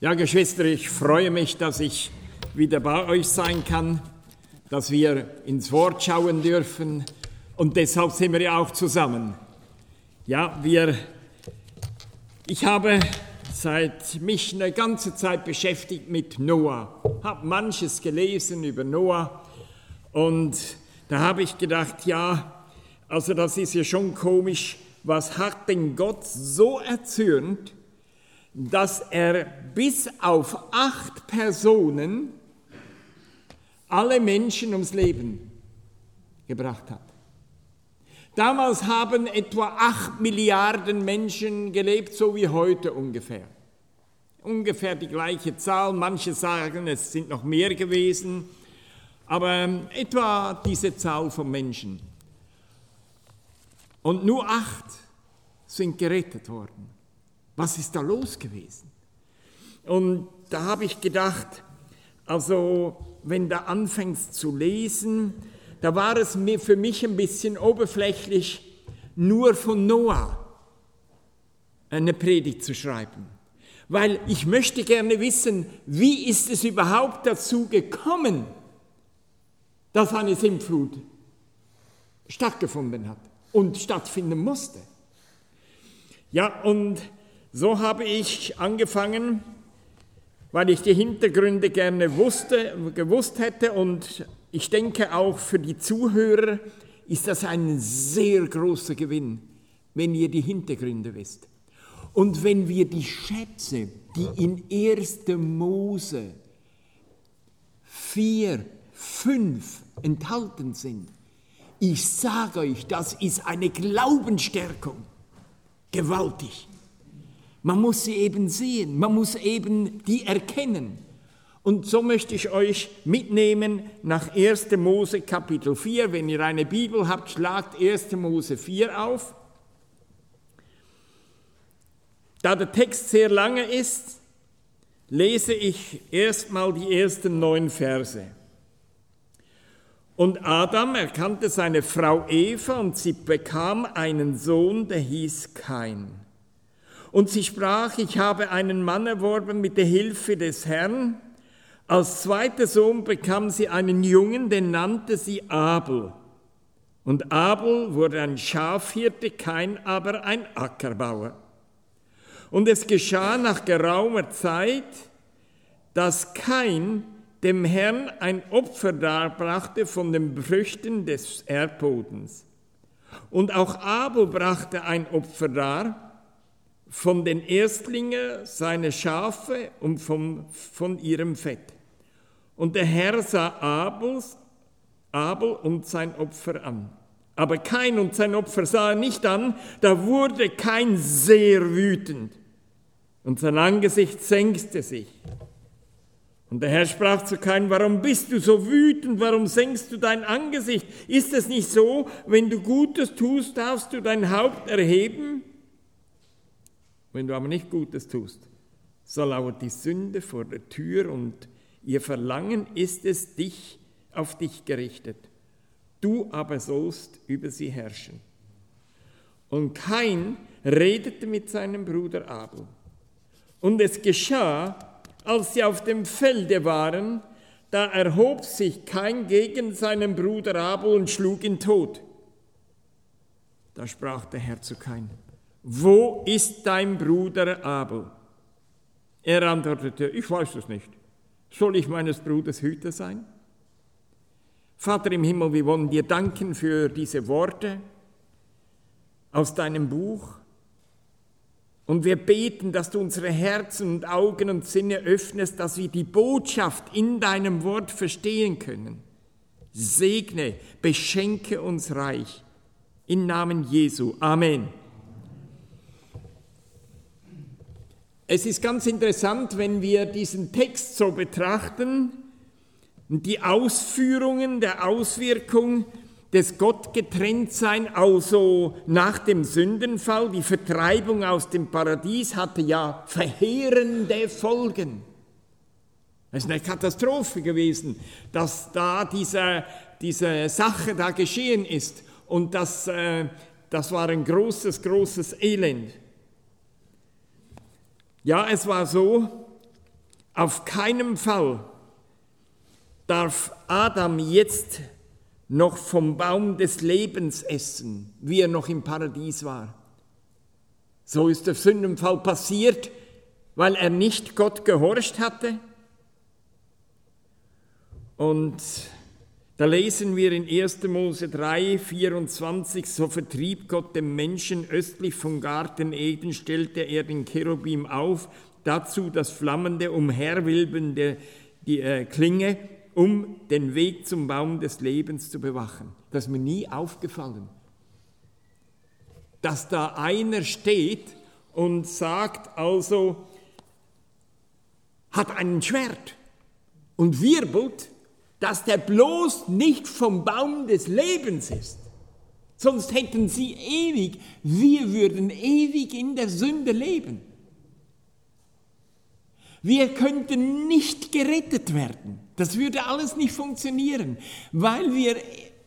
Ja, Geschwister, ich freue mich, dass ich wieder bei euch sein kann, dass wir ins Wort schauen dürfen und deshalb sind wir ja auch zusammen. Ja, ich habe mich eine ganze Zeit beschäftigt mit Noah, habe manches gelesen über Noah und da habe ich gedacht, ja, also das ist ja schon komisch, was hat denn Gott so erzürnt, dass er bis auf 8 Personen alle Menschen ums Leben gebracht hat. Damals haben etwa 8 Milliarden Menschen gelebt, so wie heute ungefähr. Ungefähr die gleiche Zahl, manche sagen, es sind noch mehr gewesen, aber etwa diese Zahl von Menschen. Und nur 8 sind gerettet worden. Was ist da los gewesen? Und da habe ich gedacht, also wenn du anfängst zu lesen, da war es für mich ein bisschen oberflächlich, nur von Noah eine Predigt zu schreiben. Weil ich möchte gerne wissen, wie ist es überhaupt dazu gekommen, dass eine Sintflut stattgefunden hat und stattfinden musste. Ja, und so habe ich angefangen, weil ich die Hintergründe gerne gewusst hätte und ich denke auch für die Zuhörer ist das ein sehr großer Gewinn, wenn ihr die Hintergründe wisst. Und wenn wir die Schätze, die in 1. Mose 4, 5 enthalten sind, ich sage euch, das ist eine Glaubensstärkung. Gewaltig. Man muss sie eben sehen, man muss eben die erkennen. Und so möchte ich euch mitnehmen nach 1. Mose Kapitel 4. Wenn ihr eine Bibel habt, schlagt 1. Mose 4 auf. Da der Text sehr lange ist, lese ich erstmal die ersten 9 Verse. Und Adam erkannte seine Frau Eva und sie bekam einen Sohn, der hieß Kain. Und sie sprach, ich habe einen Mann erworben mit der Hilfe des Herrn. Als zweiter Sohn bekam sie einen Jungen, den nannte sie Abel. Und Abel wurde ein Schafhirte, Kain aber ein Ackerbauer. Und es geschah nach geraumer Zeit, dass Kain dem Herrn ein Opfer darbrachte von den Früchten des Erdbodens. Und auch Abel brachte ein Opfer dar, von den Erstlingen seiner Schafe und von ihrem Fett. Und der Herr sah Abel und sein Opfer an. Aber Kain und sein Opfer sah er nicht an, da wurde Kain sehr wütend und sein Angesicht senkte sich. Und der Herr sprach zu Kain, warum bist du so wütend, warum senkst du dein Angesicht? Ist es nicht so, wenn du Gutes tust, darfst du dein Haupt erheben? Wenn du aber nicht Gutes tust, so lauert die Sünde vor der Tür und ihr Verlangen ist es auf dich gerichtet. Du aber sollst über sie herrschen. Und Kain redete mit seinem Bruder Abel. Und es geschah, als sie auf dem Felde waren, da erhob sich Kain gegen seinen Bruder Abel und schlug ihn tot. Da sprach der Herr zu Kain, wo ist dein Bruder Abel? Er antwortete, ich weiß es nicht. Soll ich meines Bruders Hüter sein? Vater im Himmel, wir wollen dir danken für diese Worte aus deinem Buch. Und wir beten, dass du unsere Herzen und Augen und Sinne öffnest, dass wir die Botschaft in deinem Wort verstehen können. Segne, beschenke uns reich. Im Namen Jesu. Amen. Es ist ganz interessant, wenn wir diesen Text so betrachten, die Ausführungen der Auswirkung des Gottgetrenntsein, also nach dem Sündenfall, die Vertreibung aus dem Paradies hatte ja verheerende Folgen. Es ist eine Katastrophe gewesen, dass da diese Sache da geschehen ist und das war ein großes Elend. Ja, es war so, Auf keinen Fall darf Adam jetzt noch vom Baum des Lebens essen, wie er noch im Paradies war. So ist der Sündenfall passiert, weil er nicht Gott gehorcht hatte. Und da lesen wir in 1. Mose 3, 24, so vertrieb Gott den Menschen östlich vom Garten Eden, stellte er den Cherubim auf, dazu das flammende, umherwilbende Klinge, um den Weg zum Baum des Lebens zu bewachen. Das ist mir nie aufgefallen, dass da einer steht und sagt, also, hat ein Schwert und wirbelt, dass der bloß nicht vom Baum des Lebens ist. Sonst hätten sie ewig, wir würden ewig in der Sünde leben. Wir könnten nicht gerettet werden. Das würde alles nicht funktionieren, weil wir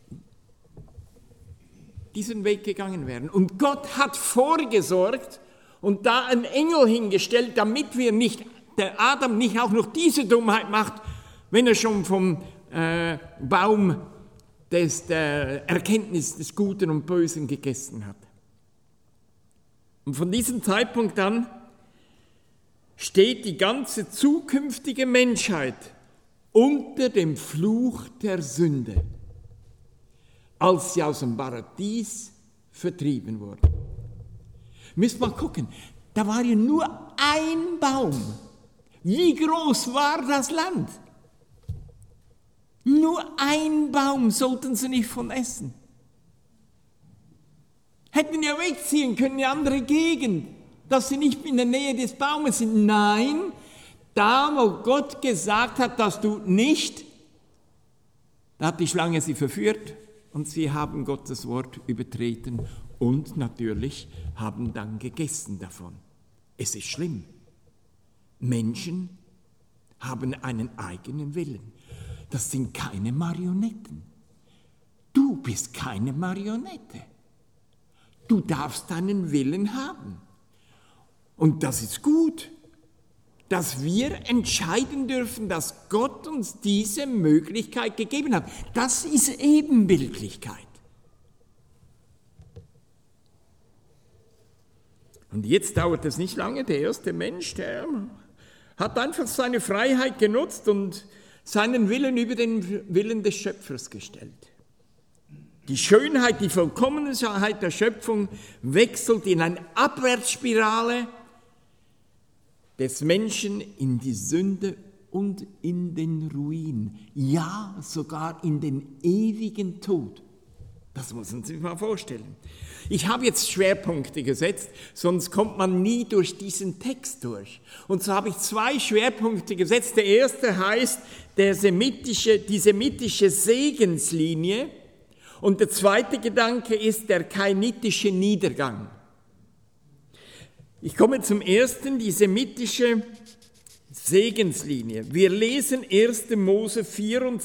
diesen Weg gegangen wären. Und Gott hat vorgesorgt und da einen Engel hingestellt, damit der Adam nicht auch noch diese Dummheit macht, wenn er schon vom Baum der Erkenntnis des Guten und Bösen gegessen hat. Und von diesem Zeitpunkt an steht die ganze zukünftige Menschheit unter dem Fluch der Sünde, als sie aus dem Paradies vertrieben wurden. Müsst mal gucken, da war ja nur ein Baum. Wie groß war das Land? Nur ein Baum sollten sie nicht von essen. Hätten ja wegziehen können in eine andere Gegend, dass sie nicht in der Nähe des Baumes sind. Nein, da wo Gott gesagt hat, dass du nicht, da hat die Schlange sie verführt und sie haben Gottes Wort übertreten und natürlich haben dann gegessen davon. Es ist schlimm. Menschen haben einen eigenen Willen. Das sind keine Marionetten. Du bist keine Marionette. Du darfst deinen Willen haben. Und das ist gut, dass wir entscheiden dürfen, dass Gott uns diese Möglichkeit gegeben hat. Das ist Ebenbildlichkeit. Und jetzt dauert es nicht lange, der erste Mensch, der hat einfach seine Freiheit genutzt und seinen Willen über den Willen des Schöpfers gestellt. Die Schönheit, die Vollkommenheit der Schöpfung wechselt in eine Abwärtsspirale des Menschen in die Sünde und in den Ruin, ja sogar in den ewigen Tod. Das muss man sich mal vorstellen. Ich habe jetzt Schwerpunkte gesetzt, sonst kommt man nie durch diesen Text durch. Und so habe ich 2 Schwerpunkte gesetzt. Der erste heißt die semitische Segenslinie und der zweite Gedanke ist der kainitische Niedergang. Ich komme zum ersten, die semitische Segenslinie. Wir lesen 1. Mose 4,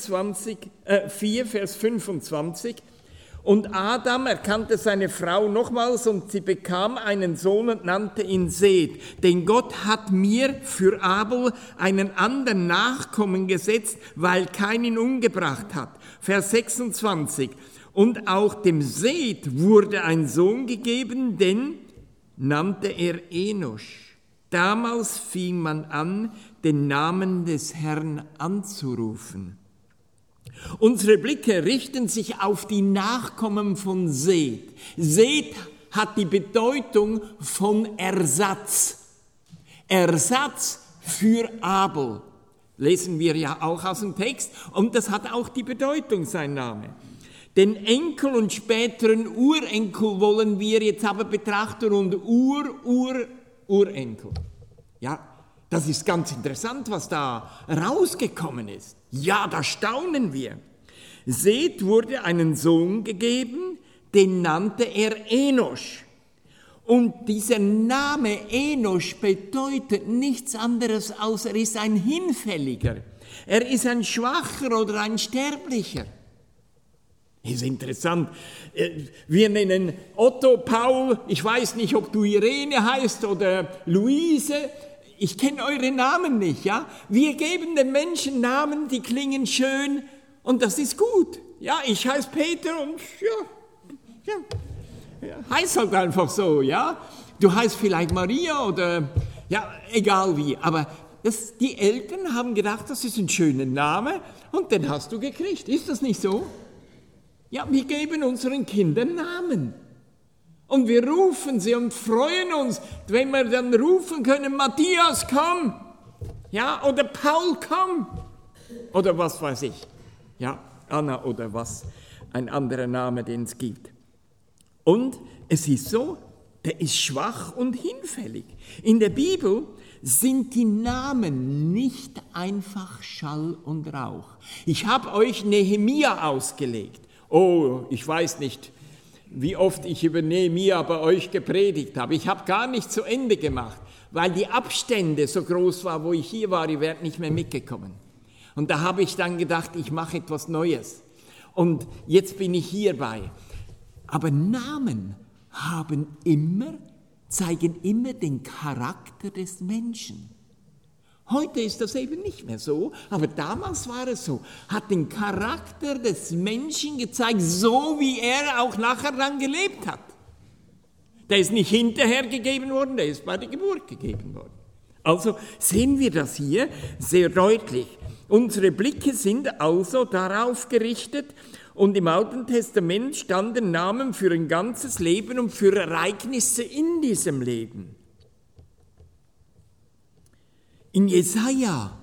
Vers 25. Und Adam erkannte seine Frau nochmals und sie bekam einen Sohn und nannte ihn Seth. Denn Gott hat mir für Abel einen anderen Nachkommen gesetzt, weil Kain ihn umgebracht hat. Vers 26. Und auch dem Seth wurde ein Sohn gegeben, den nannte er Enosch. Damals fing man an, den Namen des Herrn anzurufen. Unsere Blicke richten sich auf die Nachkommen von Seth. Seth hat die Bedeutung von Ersatz. Ersatz für Abel. Lesen wir ja auch aus dem Text. Und das hat auch die Bedeutung, sein Name. Den Enkel und späteren Urenkel wollen wir jetzt aber betrachten und Urenkel. Ja, das ist ganz interessant, was da rausgekommen ist. Ja, da staunen wir. Seth wurde einen Sohn gegeben, den nannte er Enosch. Und dieser Name Enosch bedeutet nichts anderes, als er ist ein Hinfälliger. Er ist ein Schwacher oder ein Sterblicher. Das ist interessant. Wir nennen Otto, Paul, ich weiß nicht, ob du Irene heißt oder Luise. ich kenne eure Namen nicht, ja. Wir geben den Menschen Namen, die klingen schön und das ist gut. Ja, ich heiße Peter und ja, heißt halt einfach so, ja. Du heißt vielleicht Maria oder, ja, egal wie, aber die Eltern haben gedacht, das ist ein schöner Name und den hast du gekriegt. Ist das nicht so? Ja, wir geben unseren Kindern Namen. Und wir rufen sie und freuen uns, wenn wir dann rufen können, Matthias, komm. Ja, oder Paul, komm. Oder was weiß ich. Ja, Anna oder was, ein anderer Name, den es gibt. Und es ist so, der ist schwach und hinfällig. In der Bibel sind die Namen nicht einfach Schall und Rauch. Ich habe euch Nehemia ausgelegt. Oh, ich weiß nicht, wie oft ich über Nehemia bei euch gepredigt habe. Ich habe gar nicht zu Ende gemacht, weil die Abstände so groß waren, wo ich hier war, ich wäre nicht mehr mitgekommen. Und da habe ich dann gedacht, ich mache etwas Neues. Und jetzt bin ich hierbei. Aber Namen zeigen immer den Charakter des Menschen. Heute ist das eben nicht mehr so, aber damals war es so. Hat den Charakter des Menschen gezeigt, so wie er auch nachher dann gelebt hat. Der ist nicht hinterher gegeben worden, der ist bei der Geburt gegeben worden. Also sehen wir das hier sehr deutlich. Unsere Blicke sind also darauf gerichtet und im Alten Testament standen Namen für ein ganzes Leben und für Ereignisse in diesem Leben. In Jesaja,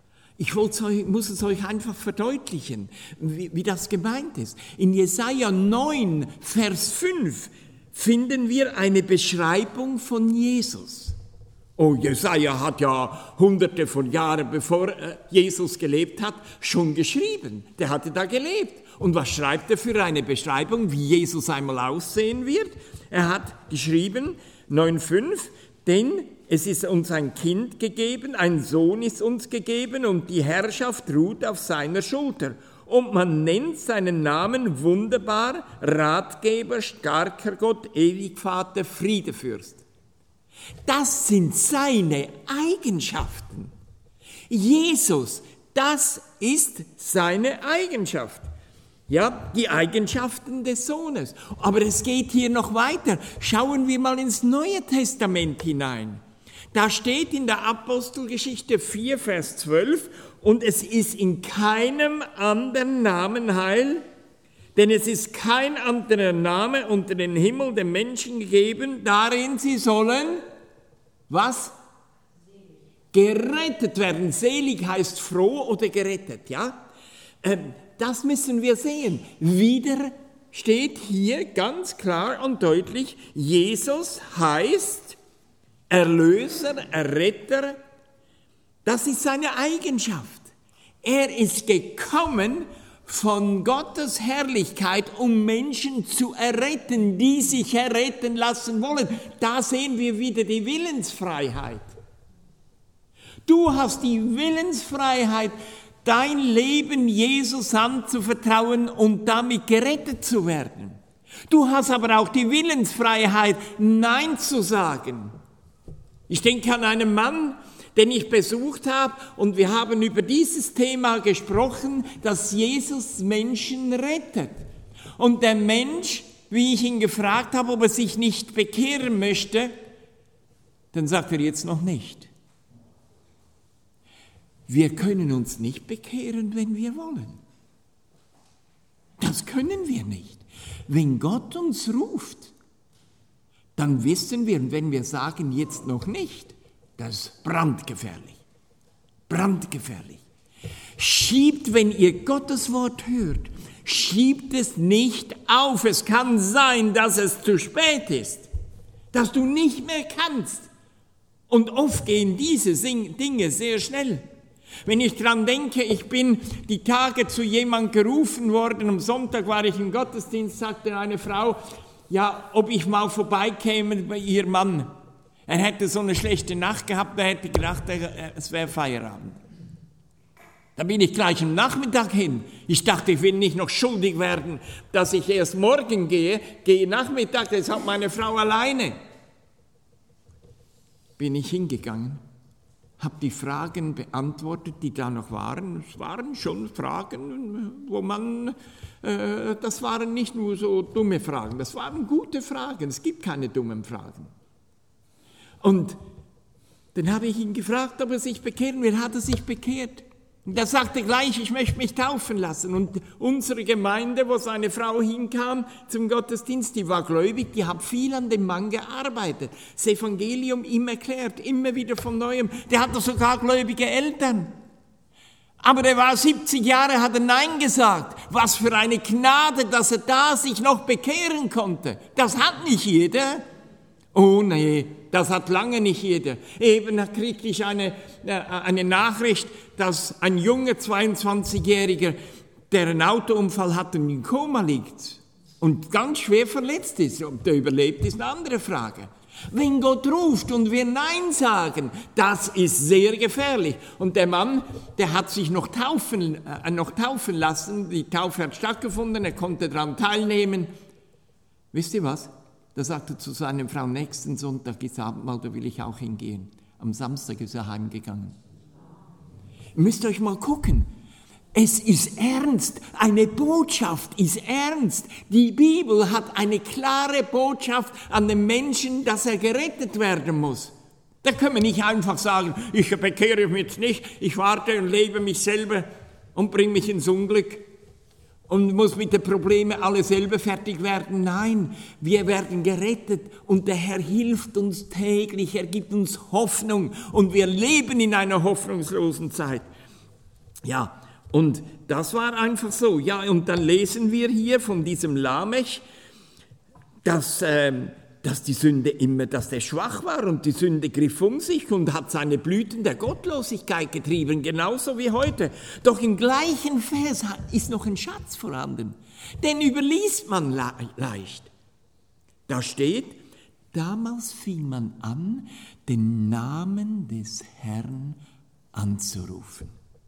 muss es euch einfach verdeutlichen, wie das gemeint ist. In Jesaja 9, Vers 5 finden wir eine Beschreibung von Jesus. Oh, Jesaja hat ja hunderte von Jahren, bevor Jesus gelebt hat, schon geschrieben. Der hatte da gelebt. Und was schreibt er für eine Beschreibung, wie Jesus einmal aussehen wird? Er hat geschrieben, 9,5, denn es ist uns ein Kind gegeben, ein Sohn ist uns gegeben und die Herrschaft ruht auf seiner Schulter. Und man nennt seinen Namen wunderbar, Ratgeber, starker Gott, Ewigvater, Friedefürst. Das sind seine Eigenschaften. Jesus, das ist seine Eigenschaft. Ja, die Eigenschaften des Sohnes. Aber es geht hier noch weiter. Schauen wir mal ins Neue Testament hinein. Da steht in der Apostelgeschichte 4, Vers 12, und es ist in keinem anderen Namen Heil, denn es ist kein anderer Name unter den Himmel den Menschen gegeben, darin sie sollen, was? Gerettet werden. Selig heißt froh oder gerettet, ja? Das müssen wir sehen. Wieder steht hier ganz klar und deutlich, Jesus heißt Erlöser, Erretter. Das ist seine Eigenschaft. Er ist gekommen von Gottes Herrlichkeit, um Menschen zu erretten, die sich erretten lassen wollen. Da sehen wir wieder die Willensfreiheit. Du hast die Willensfreiheit, dein Leben Jesus anzuvertrauen und damit gerettet zu werden. Du hast aber auch die Willensfreiheit, Nein zu sagen. Ich denke an einen Mann, den ich besucht habe, und wir haben über dieses Thema gesprochen, dass Jesus Menschen rettet. Und der Mensch, wie ich ihn gefragt habe, ob er sich nicht bekehren möchte, dann sagt er jetzt noch nicht. Wir können uns nicht bekehren, wenn wir wollen. Das können wir nicht. Wenn Gott uns ruft, dann wissen wir, wenn wir sagen, jetzt noch nicht, das ist brandgefährlich. Brandgefährlich. Schiebt, wenn ihr Gottes Wort hört, schiebt es nicht auf. Es kann sein, dass es zu spät ist, dass du nicht mehr kannst. Und oft gehen diese Dinge sehr schnell. Wenn ich dran denke, ich bin die Tage zu jemandem gerufen worden, am Sonntag war ich im Gottesdienst, sagte eine Frau, ja, ob ich mal vorbeikäme bei ihrem Mann. Er hätte so eine schlechte Nacht gehabt, er hätte gedacht, es wäre Feierabend. Da bin ich gleich am Nachmittag hin. Ich dachte, ich will nicht noch schuldig werden, dass ich erst morgen gehe Nachmittag, das hat meine Frau alleine. Bin ich hingegangen. habe die Fragen beantwortet, die da noch waren. Es waren schon Fragen, wo man, das waren nicht nur so dumme Fragen, das waren gute Fragen. Es gibt keine dummen Fragen. Und dann habe ich ihn gefragt, ob er sich bekehren will. Hat er sich bekehrt? Und er sagte gleich, ich möchte mich taufen lassen. Und unsere Gemeinde, wo seine Frau hinkam zum Gottesdienst, die war gläubig, die hat viel an dem Mann gearbeitet. Das Evangelium ihm erklärt, immer wieder von Neuem. Der hatte sogar gläubige Eltern. Aber der war 70 Jahre, hat er Nein gesagt. Was für eine Gnade, dass er da sich noch bekehren konnte. Das hat nicht jeder. Oh nee, das hat lange nicht jeder. Eben kriegte ich eine Nachricht, dass ein junger 22-Jähriger, der einen Autounfall hat und im Koma liegt und ganz schwer verletzt ist. Ob der überlebt, ist eine andere Frage. Wenn Gott ruft und wir Nein sagen, das ist sehr gefährlich. Und der Mann, der hat sich noch taufen lassen, die Taufe hat stattgefunden, er konnte daran teilnehmen. Wisst ihr was? Da sagt er zu seiner Frau, nächsten Sonntag ist Abendmahl, da will ich auch hingehen. Am Samstag ist er heimgegangen. Ihr müsst euch mal gucken. Es ist ernst. Eine Botschaft ist ernst. Die Bibel hat eine klare Botschaft an den Menschen, dass er gerettet werden muss. Da können wir nicht einfach sagen, ich bekehre mich jetzt nicht, ich warte und lebe mich selber und bringe mich ins Unglück. Und muss mit den Problemen alle selber fertig werden. Nein, wir werden gerettet und der Herr hilft uns täglich, er gibt uns Hoffnung und wir leben in einer hoffnungslosen Zeit. Ja, und das war einfach so. Ja, und dann lesen wir hier von diesem Lamech, dass die Sünde immer, dass der schwach war und die Sünde griff um sich und hat seine Blüten der Gottlosigkeit getrieben, genauso wie heute. Doch im gleichen Vers ist noch ein Schatz vorhanden, den überliest man leicht. Da steht, damals fing man an, den Namen des Herrn anzurufen.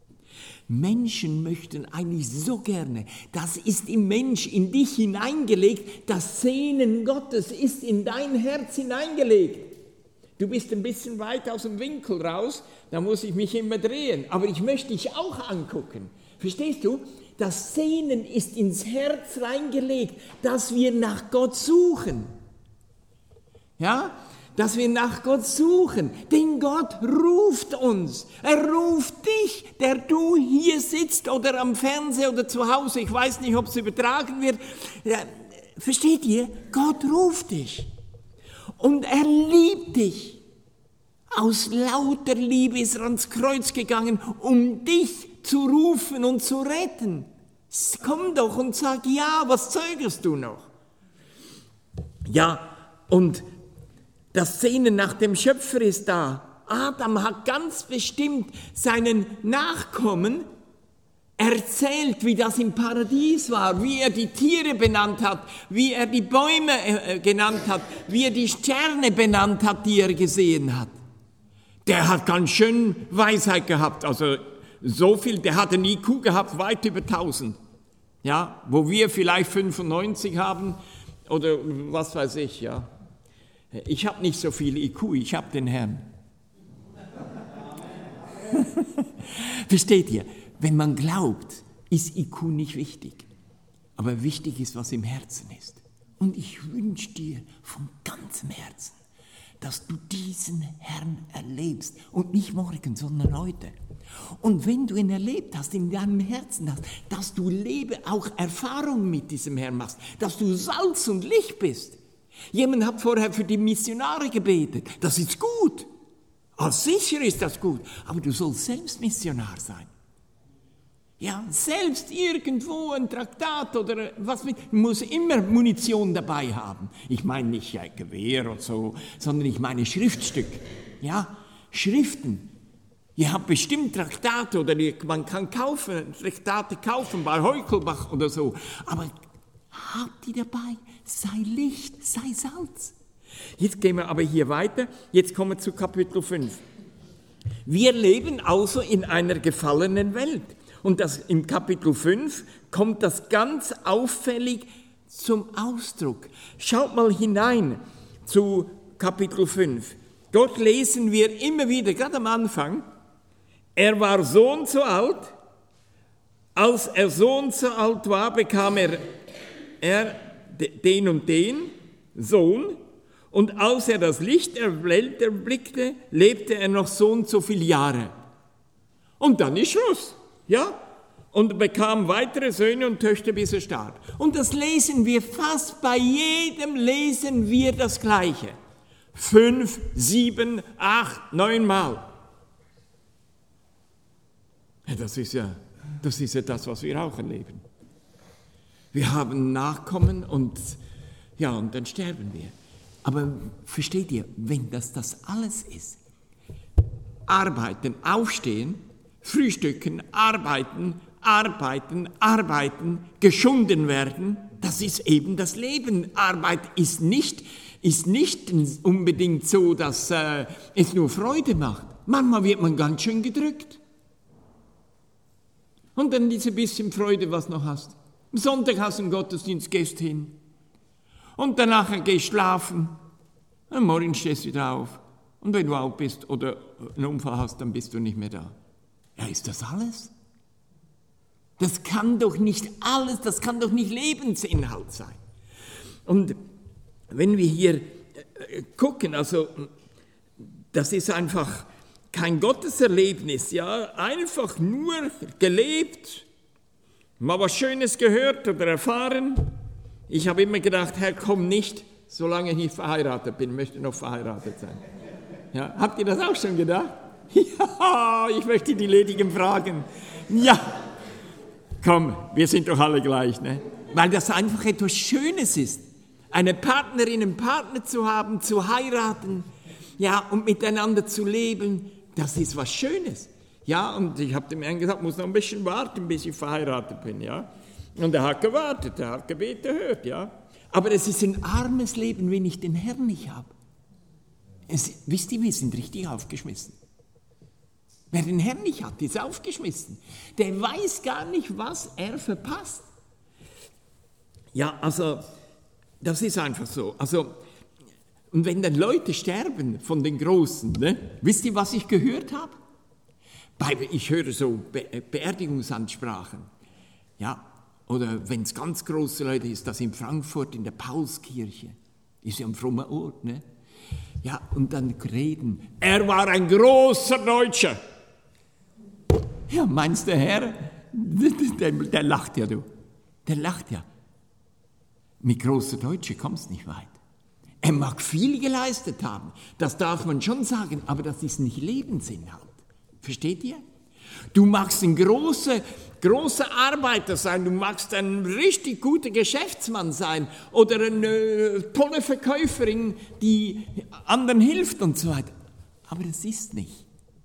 Menschen möchten eigentlich so gerne, das ist im Mensch, in dich hineingelegt, das Sehnen Gottes ist in dein Herz hineingelegt. Du bist ein bisschen weit aus dem Winkel raus, da muss ich mich immer drehen, aber ich möchte dich auch angucken. Verstehst du? Das Sehnen ist ins Herz reingelegt, dass wir nach Gott suchen. Ja? Dass wir nach Gott suchen, denn Gott ruft uns. Er ruft dich, der du hier sitzt oder am Fernseher oder zu Hause. Ich weiß nicht, ob es übertragen wird. Ja, versteht ihr? Gott ruft dich und er liebt dich. Aus lauter Liebe ist er ans Kreuz gegangen, um dich zu rufen und zu retten. Komm doch und sag ja, was zögerst du noch? Ja, und das Sehnen nach dem Schöpfer ist da. Adam hat ganz bestimmt seinen Nachkommen erzählt, wie das im Paradies war, wie er die Tiere benannt hat, wie er die Bäume genannt hat, wie er die Sterne benannt hat, die er gesehen hat. Der hat ganz schön Weisheit gehabt, also so viel, der hat einen IQ gehabt, weit über 1000. Ja, wo wir vielleicht 95 haben oder was weiß ich, ja. Ich habe nicht so viel IQ, ich habe den Herrn. Versteht ihr? Wenn man glaubt, ist IQ nicht wichtig. Aber wichtig ist, was im Herzen ist. Und ich wünsche dir von ganzem Herzen, dass du diesen Herrn erlebst. Und nicht morgen, sondern heute. Und wenn du ihn erlebt hast, in deinem Herzen hast, dass du auch Erfahrung mit diesem Herrn machst, dass du Salz und Licht bist. Jemand hat vorher für die Missionare gebetet. Das ist gut. Sicher ist das gut. Aber du sollst selbst Missionar sein. Ja, selbst irgendwo ein Traktat oder was mit, du musst immer Munition dabei haben. Ich meine nicht Gewehr und so, sondern ich meine Schriftstück. Ja, Schriften. Ihr habt bestimmt Traktate oder man kann Traktate kaufen bei Heukelbach oder so. Aber habt die dabei? Sei Licht, sei Salz. Jetzt gehen wir aber hier weiter. Jetzt kommen wir zu Kapitel 5. Wir leben also in einer gefallenen Welt. Und im Kapitel 5 kommt das ganz auffällig zum Ausdruck. Schaut mal hinein zu Kapitel 5. dort lesen wir immer wieder, gerade am Anfang, er war so und so alt, als er so und so alt war, bekam er den und den Sohn, und als er das Licht der Welt erblickte, lebte er noch so und so viele Jahre. Und dann ist Schluss, ja? Und bekam weitere Söhne und Töchter, bis er starb. Und das lesen wir fast bei jedem, lesen wir das Gleiche. 5, 7, 8, 9 Mal. Ja, das ist ja das, was wir auch erleben. Wir haben Nachkommen und dann sterben wir. Aber versteht ihr, wenn das alles ist, arbeiten, aufstehen, frühstücken, arbeiten, geschunden werden, das ist eben das Leben. Arbeit ist nicht unbedingt so, dass es nur Freude macht. Manchmal wird man ganz schön gedrückt. Und dann diese bisschen Freude, was noch hast. Am Sonntag hast du einen Gottesdienst, gehst hin. Und danach gehst schlafen. Und morgen stehst du wieder auf. Und wenn du alt bist oder einen Unfall hast, dann bist du nicht mehr da. Ja, ist das alles? Das kann doch nicht alles, das kann doch nicht Lebensinhalt sein. Und wenn wir hier gucken, also das ist einfach kein Gotteserlebnis, ja, einfach nur gelebt, mal was Schönes gehört oder erfahren. Ich habe immer gedacht, Herr, komm nicht, solange ich nicht verheiratet bin, möchte noch verheiratet sein. Ja, habt ihr das auch schon gedacht? Ja, ich möchte die Ledigen fragen. Ja, komm, wir sind doch alle gleich, ne? Weil das einfach etwas Schönes ist, eine Partnerin, einen Partner zu haben, zu heiraten, ja, und miteinander zu leben, das ist was Schönes. Ja, und ich habe dem Herrn gesagt, muss noch ein bisschen warten, bis ich verheiratet bin, ja. Und er hat gewartet, er hat Gebete gehört, ja. Aber es ist ein armes Leben, wenn ich den Herrn nicht habe. Wisst ihr, wir sind richtig aufgeschmissen. Wer den Herrn nicht hat, ist aufgeschmissen. Der weiß gar nicht, was er verpasst. Ja, also, das ist einfach so. Also, und wenn dann Leute sterben von den Großen, ne? Wisst ihr, was ich gehört habe? Ich höre so Beerdigungsansprachen. Ja, oder wenn es ganz große Leute ist, das in Frankfurt in der Paulskirche. Ist ja ein frommer Ort, ne? Ja, und dann reden. Er war ein großer Deutscher. Ja, meinst der Herr? Der lacht ja, du. Der lacht ja. Mit großer Deutscher kommst nicht weit. Er mag viel geleistet haben, das darf man schon sagen, aber das ist nicht Lebensinhalt. Versteht ihr? Du magst ein großer Arbeiter sein, du magst ein richtig guter Geschäftsmann sein oder eine tolle Verkäuferin, die anderen hilft und so weiter. Aber das ist nicht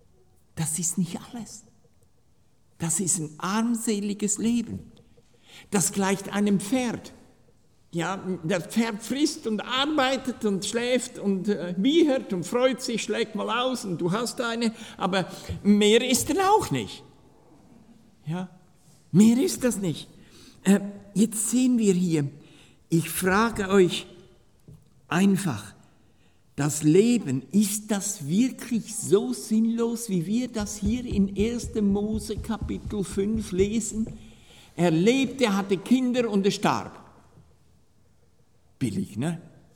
alles. Das ist ein armseliges Leben. Das gleicht einem Pferd. Ja, das Pferd frisst und arbeitet und schläft und wiehert und freut sich, schlägt mal aus und du hast eine, aber mehr ist er auch nicht. Ja, mehr ist das nicht. Jetzt sehen wir hier, ich frage euch einfach, das Leben, ist das wirklich so sinnlos, wie wir das hier in 1. Mose Kapitel 5 lesen? Er lebte, er hatte Kinder und er starb. Billig, ne?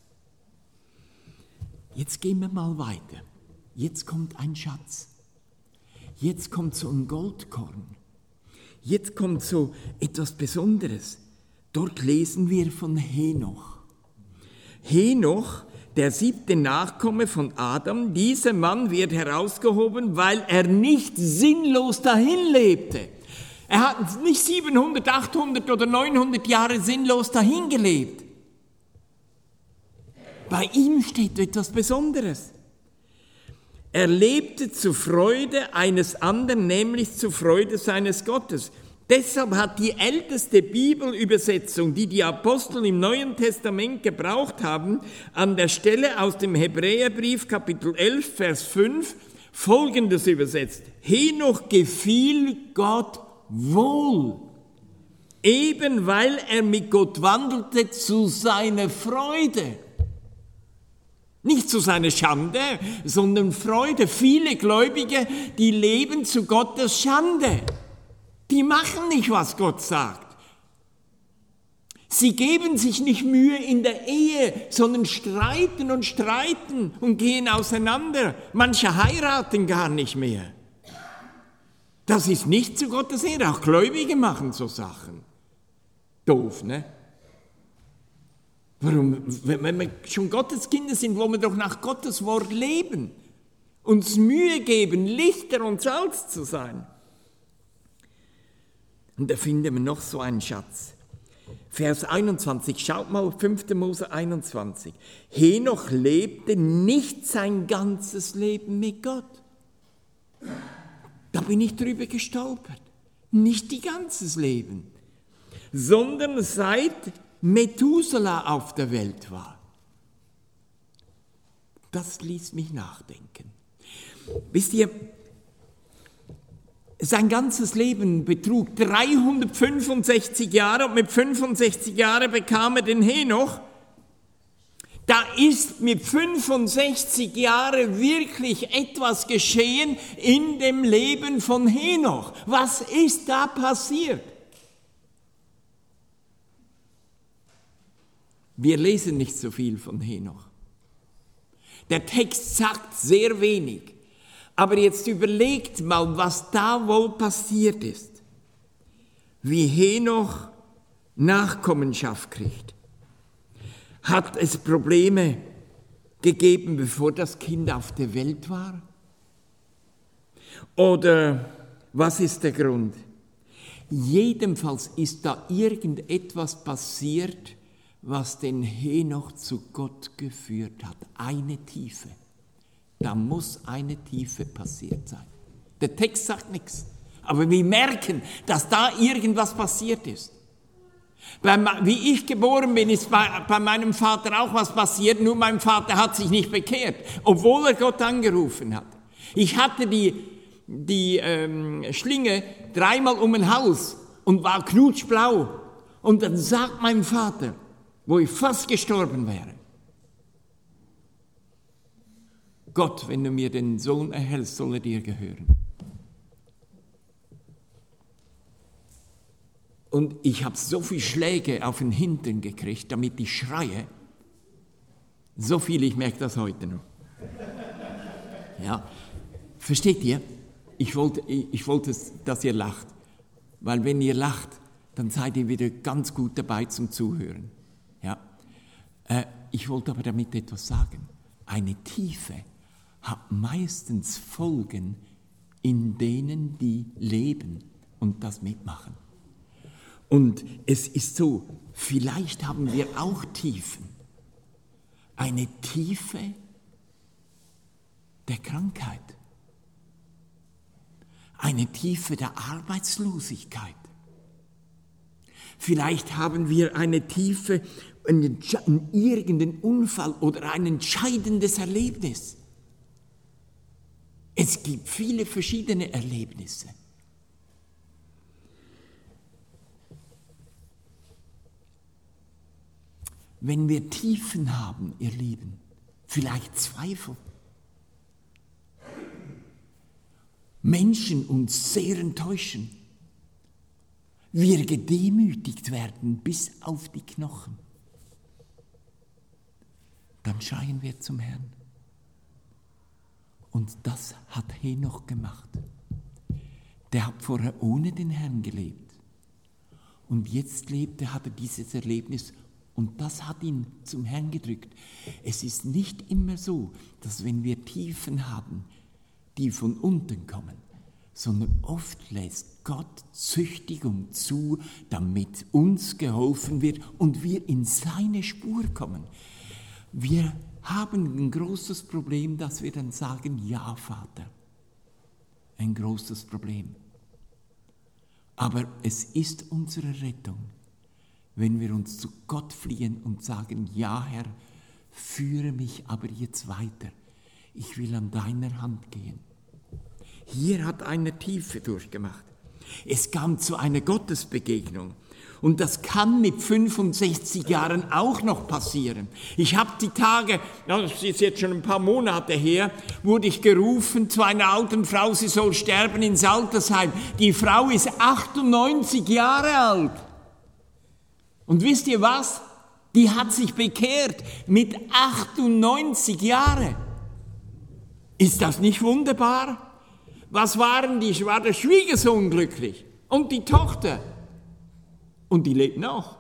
Jetzt gehen wir mal weiter. Jetzt kommt ein Schatz. Jetzt kommt so ein Goldkorn. Jetzt kommt so etwas Besonderes. Dort lesen wir von Henoch. Henoch, der 7. Nachkomme von Adam, dieser Mann wird herausgehoben, weil er nicht sinnlos dahin lebte. Er hat nicht 700, 800 oder 900 Jahre sinnlos dahin gelebt. Bei ihm steht etwas Besonderes. Er lebte zur Freude eines anderen, nämlich zur Freude seines Gottes. Deshalb hat die älteste Bibelübersetzung, die die Apostel im Neuen Testament gebraucht haben, an der Stelle aus dem Hebräerbrief Kapitel 11, Vers 5 Folgendes übersetzt. Henoch gefiel Gott wohl, eben weil er mit Gott wandelte zu seiner Freude. Nicht zu seiner Schande, sondern Freude. Viele Gläubige, die leben zu Gottes Schande. Die machen nicht, was Gott sagt. Sie geben sich nicht Mühe in der Ehe, sondern streiten und gehen auseinander. Manche heiraten gar nicht mehr. Das ist nicht zu Gottes Ehre. Auch Gläubige machen so Sachen. Doof, ne? Warum? Wenn wir schon Gottes Kinder sind, wollen wir doch nach Gottes Wort leben. Uns Mühe geben, Lichter und Salz zu sein. Und da finden wir noch so einen Schatz. Vers 21, schaut mal, 5. Mose 21. Henoch lebte nicht sein ganzes Leben mit Gott. Da bin ich drüber gestolpert. Nicht ihr ganzes Leben, sondern seit Methuselah auf der Welt war. Das ließ mich nachdenken. Wisst ihr, sein ganzes Leben betrug 365 Jahre und mit 65 Jahren bekam er den Henoch. Da ist mit 65 Jahren wirklich etwas geschehen in dem Leben von Henoch. Was ist da passiert? Wir lesen nicht so viel von Henoch. Der Text sagt sehr wenig. Aber jetzt überlegt mal, was da wohl passiert ist. Wie Henoch Nachkommenschaft kriegt. Hat es Probleme gegeben, bevor das Kind auf der Welt war? Oder was ist der Grund? Jedenfalls ist da irgendetwas passiert, was den Henoch zu Gott geführt hat. Eine Tiefe. Da muss eine Tiefe passiert sein. Der Text sagt nichts, aber wir merken, dass da irgendwas passiert ist. Wie ich geboren bin, ist bei meinem Vater auch was passiert, nur mein Vater hat sich nicht bekehrt, obwohl er Gott angerufen hat. Ich hatte die Schlinge 3-mal um den Hals und war knutschblau. Und dann sagt mein Vater, wo ich fast gestorben wäre: Gott, wenn du mir den Sohn erhältst, soll er dir gehören. Und ich habe so viele Schläge auf den Hintern gekriegt, damit ich schreie. So viel, ich merke das heute noch. Ja, versteht ihr? Ich wollte, dass ihr lacht. Weil wenn ihr lacht, dann seid ihr wieder ganz gut dabei zum Zuhören. Ja. Ich wollte aber damit etwas sagen. Eine Tiefe hat meistens Folgen in denen, die leben und das mitmachen. Und es ist so, vielleicht haben wir auch Tiefen. Eine Tiefe der Krankheit. Eine Tiefe der Arbeitslosigkeit. Vielleicht haben wir eine Tiefe in irgendeinen Unfall oder ein entscheidendes Erlebnis. Es gibt viele verschiedene Erlebnisse. Wenn wir Tiefen haben, ihr Lieben, vielleicht Zweifel, Menschen uns sehr enttäuschen, wir gedemütigt werden bis auf die Knochen, dann schreien wir zum Herrn. Und das hat Henoch gemacht. Der hat vorher ohne den Herrn gelebt. Und jetzt hat er dieses Erlebnis und das hat ihn zum Herrn gedrückt. Es ist nicht immer so, dass wenn wir Tiefen haben, die von unten kommen, sondern oft lässt Gott Züchtigung zu, damit uns geholfen wird und wir in seine Spur kommen. Wir haben ein großes Problem, dass wir dann sagen, ja, Vater. Ein großes Problem. Aber es ist unsere Rettung, wenn wir uns zu Gott fliehen und sagen, ja, Herr, führe mich aber jetzt weiter. Ich will an deiner Hand gehen. Hier hat eine Tiefe durchgemacht. Es kam zu einer Gottesbegegnung. Und das kann mit 65 Jahren auch noch passieren. Ich habe die Tage, das ist jetzt schon ein paar Monate her, wurde ich gerufen zu einer alten Frau, sie soll sterben ins Altersheim. Die Frau ist 98 Jahre alt. Und wisst ihr was? Die hat sich bekehrt mit 98 Jahren. Ist das nicht wunderbar? Was waren die? War der Schwiegersohn glücklich und die Tochter. Und die lebt noch.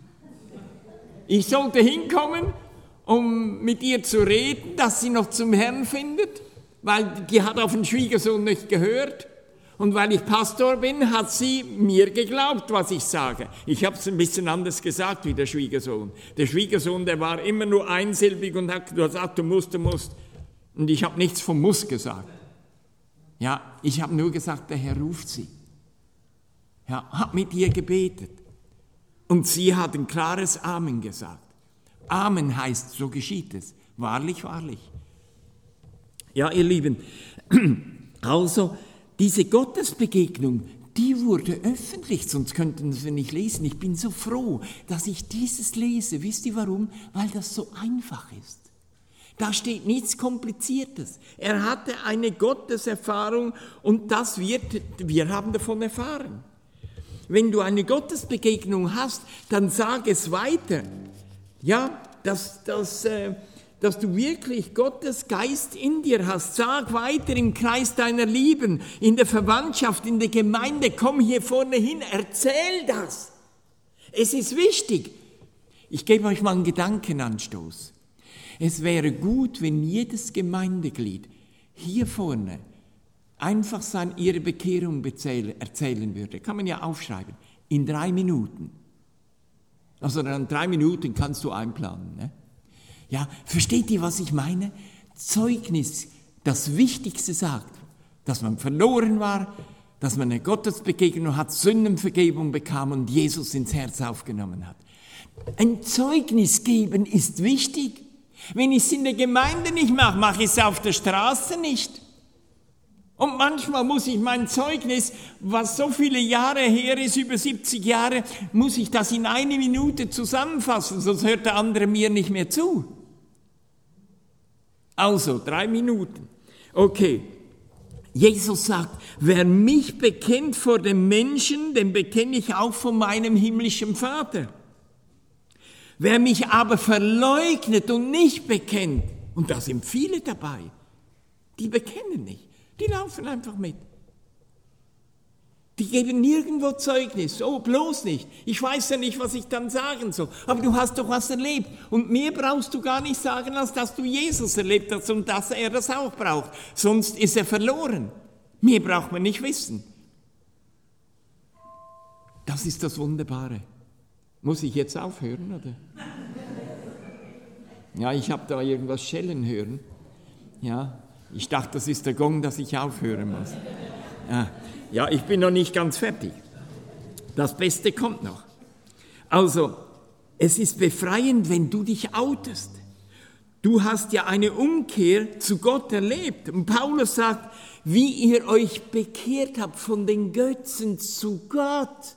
Ich sollte hinkommen, um mit ihr zu reden, dass sie noch zum Herrn findet, weil die hat auf den Schwiegersohn nicht gehört. Und weil ich Pastor bin, hat sie mir geglaubt, was ich sage. Ich habe es ein bisschen anders gesagt wie der Schwiegersohn. Der Schwiegersohn, der war immer nur einsilbig und hat gesagt, du musst. Und ich habe nichts vom Muss gesagt. Ja, ich habe nur gesagt, der Herr ruft sie. Ja, habe mit ihr gebetet. Und sie hat ein klares Amen gesagt. Amen heißt, so geschieht es. Wahrlich, wahrlich. Ja, ihr Lieben, also diese Gottesbegegnung, die wurde öffentlich, sonst könnten wir nicht lesen. Ich bin so froh, dass ich dieses lese. Wisst ihr warum? Weil das so einfach ist. Da steht nichts Kompliziertes. Er hatte eine Gotteserfahrung und wir haben davon erfahren. Wenn du eine Gottesbegegnung hast, dann sag es weiter. Ja, dass du wirklich Gottes Geist in dir hast. Sag weiter im Kreis deiner Lieben, in der Verwandtschaft, in der Gemeinde. Komm hier vorne hin, erzähl das. Es ist wichtig. Ich gebe euch mal einen Gedankenanstoß. Es wäre gut, wenn jedes Gemeindeglied hier vorne einfach ihre Bekehrung erzählen würde. Kann man ja aufschreiben. In 3 Minuten. Also dann 3 Minuten kannst du einplanen. Ne? Ja, versteht ihr, was ich meine? Zeugnis, das Wichtigste sagt, dass man verloren war, dass man eine Gottesbegegnung hat, Sündenvergebung bekam und Jesus ins Herz aufgenommen hat. Ein Zeugnis geben ist wichtig. Wenn ich es in der Gemeinde nicht mache, mache ich es auf der Straße nicht. Und manchmal muss ich mein Zeugnis, was so viele Jahre her ist, über 70 Jahre, muss ich das in 1 Minute zusammenfassen, sonst hört der andere mir nicht mehr zu. Also, 3 Minuten. Okay. Jesus sagt, wer mich bekennt vor dem Menschen, den bekenne ich auch vor meinem himmlischen Vater. Wer mich aber verleugnet und nicht bekennt, und da sind viele dabei, die bekennen nicht, die laufen einfach mit. Die geben nirgendwo Zeugnis, oh bloß nicht, ich weiß ja nicht, was ich dann sagen soll, aber du hast doch was erlebt und mehr brauchst du gar nicht sagen, als dass du Jesus erlebt hast und dass er das auch braucht, sonst ist er verloren. Mehr braucht man nicht wissen. Das ist das Wunderbare. Muss ich jetzt aufhören, oder? Ja, ich habe da irgendwas schellen hören. Ja, ich dachte, das ist der Gong, dass ich aufhören muss. Ja, ich bin noch nicht ganz fertig. Das Beste kommt noch. Also, es ist befreiend, wenn du dich outest. Du hast ja eine Umkehr zu Gott erlebt. Und Paulus sagt, wie ihr euch bekehrt habt von den Götzen zu Gott.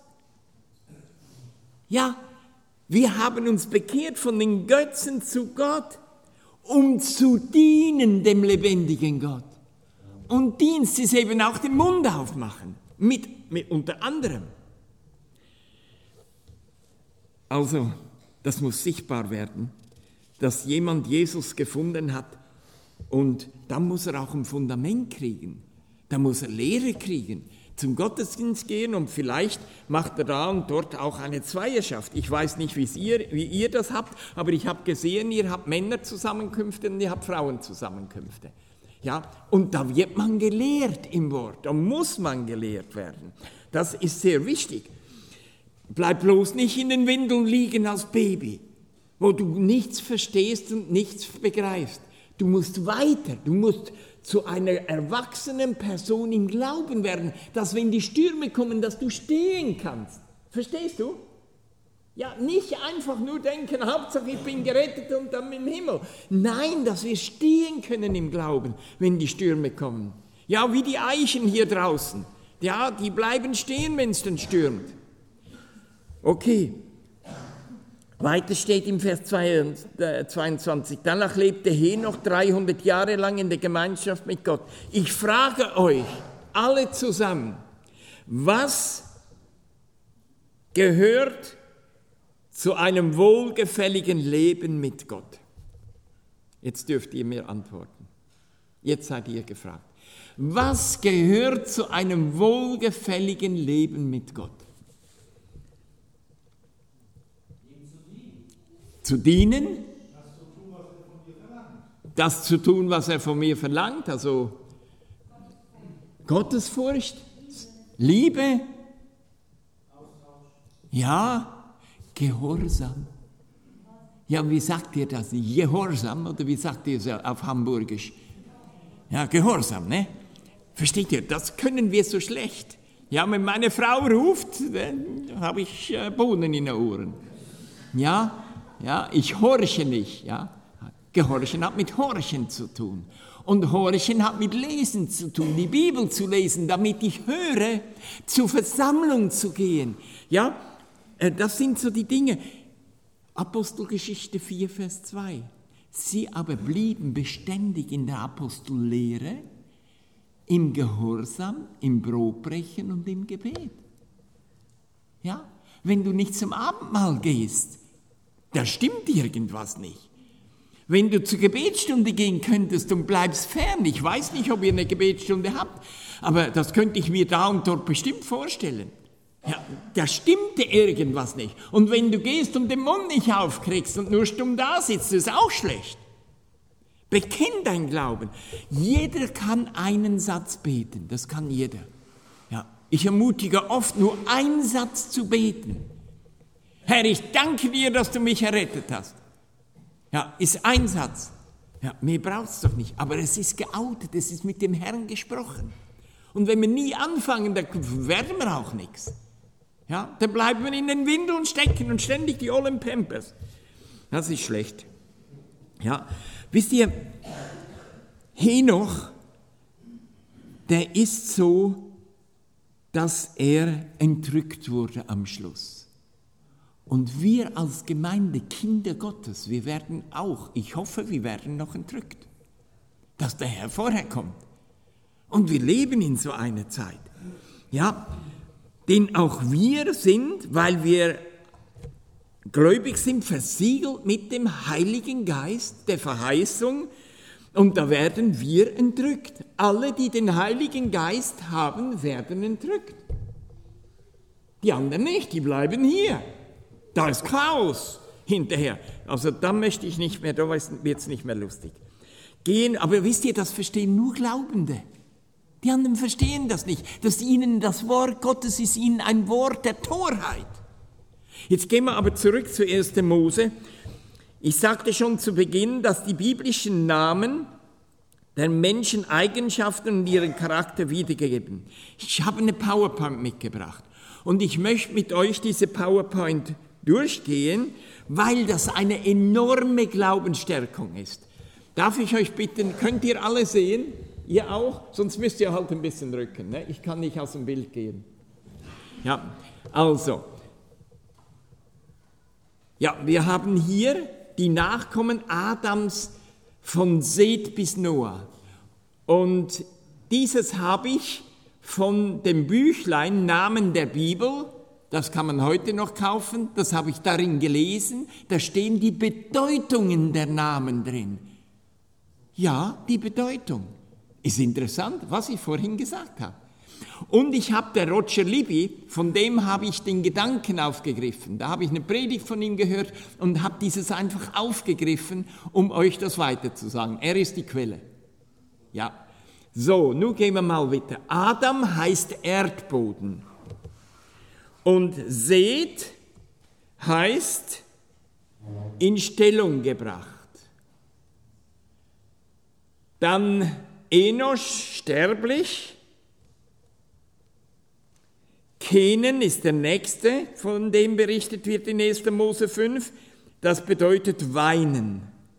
Ja, wir haben uns bekehrt von den Götzen zu Gott, um zu dienen dem lebendigen Gott. Und Dienst ist eben auch den Mund aufmachen, mit unter anderem. Also, das muss sichtbar werden, dass jemand Jesus gefunden hat und dann muss er auch ein Fundament kriegen, dann muss er Lehre kriegen, zum Gottesdienst gehen und vielleicht macht er da und dort auch eine Zweierschaft. Ich weiß nicht, wie ihr das habt, aber ich habe gesehen, ihr habt Männerzusammenkünfte und ihr habt Frauenzusammenkünfte. Ja, und da wird man gelehrt im Wort, da muss man gelehrt werden. Das ist sehr wichtig. Bleib bloß nicht in den Windeln liegen als Baby, wo du nichts verstehst und nichts begreifst. Du musst weiter, du musst zu einer erwachsenen Person im Glauben werden, dass wenn die Stürme kommen, dass du stehen kannst. Verstehst du? Ja, nicht einfach nur denken, Hauptsache ich bin gerettet und dann im Himmel. Nein, dass wir stehen können im Glauben, wenn die Stürme kommen. Ja, wie die Eichen hier draußen. Ja, die bleiben stehen, wenn es dann stürmt. Okay, Weiter steht im Vers 22, danach lebte Henoch 300 Jahre lang in der Gemeinschaft mit Gott. Ich frage euch alle zusammen, was gehört zu einem wohlgefälligen Leben mit Gott? Jetzt dürft ihr mir antworten. Jetzt seid ihr gefragt. Was gehört zu einem wohlgefälligen Leben mit Gott? Zu dienen? Das zu tun, was er von mir verlangt. Also Gottesfurcht, Liebe, ja, Gehorsam. Ja, wie sagt ihr das? Gehorsam oder wie sagt ihr es auf Hamburgisch? Ja, Gehorsam, ne? Versteht ihr, das können wir so schlecht. Ja, wenn meine Frau ruft, dann habe ich Bohnen in den Ohren. Ja, ich horche nicht. Ja. Gehorchen hat mit Horchen zu tun. Und Horchen hat mit Lesen zu tun, die Bibel zu lesen, damit ich höre, zur Versammlung zu gehen. Ja, das sind so die Dinge. Apostelgeschichte 4, Vers 2. Sie aber blieben beständig in der Apostellehre, im Gehorsam, im Brotbrechen und im Gebet. Ja, wenn du nicht zum Abendmahl gehst, da stimmt irgendwas nicht. Wenn du zur Gebetsstunde gehen könntest und bleibst fern, ich weiß nicht, ob ihr eine Gebetsstunde habt, aber das könnte ich mir da und dort bestimmt vorstellen. Ja, da stimmte irgendwas nicht. Und wenn du gehst und den Mund nicht aufkriegst und nur stumm da sitzt, ist auch schlecht. Bekenn dein Glauben. Jeder kann einen Satz beten, das kann jeder. Ja, ich ermutige oft, nur einen Satz zu beten. Herr, ich danke dir, dass du mich errettet hast. Ja, ist ein Satz. Ja, mehr braucht es doch nicht. Aber es ist geoutet, es ist mit dem Herrn gesprochen. Und wenn wir nie anfangen, dann werden wir auch nichts. Ja, dann bleiben wir in den Windeln stecken und ständig die ollen Pampers. Das ist schlecht. Ja, wisst ihr, Henoch, der ist so, dass er entrückt wurde am Schluss. Und wir als Gemeinde, Kinder Gottes, wir werden auch, ich hoffe, wir werden noch entrückt, dass der Herr vorher kommt. Und wir leben in so einer Zeit. Ja, denn auch wir sind, weil wir gläubig sind, versiegelt mit dem Heiligen Geist der Verheißung. Und da werden wir entrückt. Alle, die den Heiligen Geist haben, werden entrückt. Die anderen nicht, die bleiben hier. Da ist Chaos hinterher. Also da möchte ich nicht mehr, da wird es nicht mehr lustig. Gehen, aber wisst ihr, das verstehen nur Glaubende. Die anderen verstehen das nicht. Dass ihnen das Wort Gottes ist ihnen ein Wort der Torheit. Jetzt gehen wir aber zurück zu 1. Mose. Ich sagte schon zu Beginn, dass die biblischen Namen der Menschen Eigenschaften und ihren Charakter wiedergeben. Ich habe eine PowerPoint mitgebracht und ich möchte mit euch diese PowerPoint durchgehen, weil das eine enorme Glaubensstärkung ist. Darf ich euch bitten, könnt ihr alle sehen? Ihr auch? Sonst müsst ihr halt ein bisschen rücken. Ne? Ich kann nicht aus dem Bild gehen. Ja, also. Ja, wir haben hier die Nachkommen Adams von Seth bis Noah. Und dieses habe ich von dem Büchlein Namen der Bibel, das kann man heute noch kaufen, das habe ich darin gelesen, da stehen die Bedeutungen der Namen drin. Ja, die Bedeutung. Ist interessant, was ich vorhin gesagt habe. Und ich habe der Roger Libby, von dem habe ich den Gedanken aufgegriffen. Da habe ich eine Predigt von ihm gehört und habe dieses einfach aufgegriffen, um euch das weiterzusagen. Er ist die Quelle. Ja. So, nun gehen wir mal weiter. Adam heißt Erdboden. Und Seth heißt in Stellung gebracht. Dann Enosch, sterblich. Kenan ist der Nächste, von dem berichtet wird in 1. Mose 5. Das bedeutet weinen.